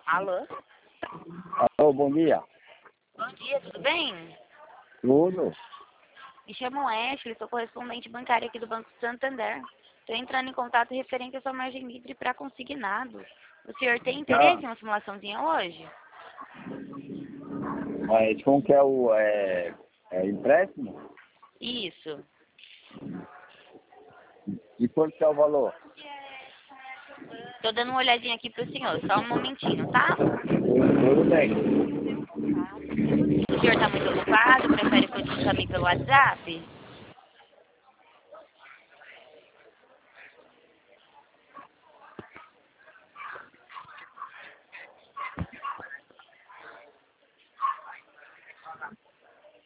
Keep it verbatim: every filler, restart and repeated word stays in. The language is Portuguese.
Alô? Alô, bom dia. Bom dia, tudo bem? Tudo? Me chamo Ashley, sou correspondente bancária aqui do Banco Santander. Estou entrando em contato referente à sua margem livre para consignado. O senhor tem interesse Ah, em uma simulaçãozinha hoje? mas como que é o é, é empréstimo? Isso. E quanto que é o valor? Estou dando uma olhadinha aqui para o senhor, só um momentinho, tá? Tudo bem. O senhor está muito ocupado? Prefere que eu te chame pelo WhatsApp?